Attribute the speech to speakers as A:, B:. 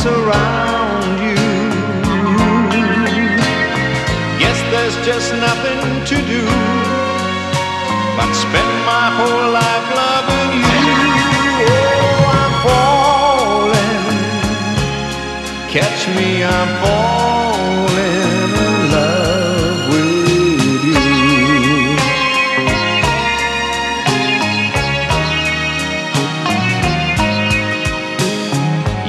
A: around you. Guess there's just nothing to do but spend my whole life loving you. Oh, I'm falling, catch me, I'm falling.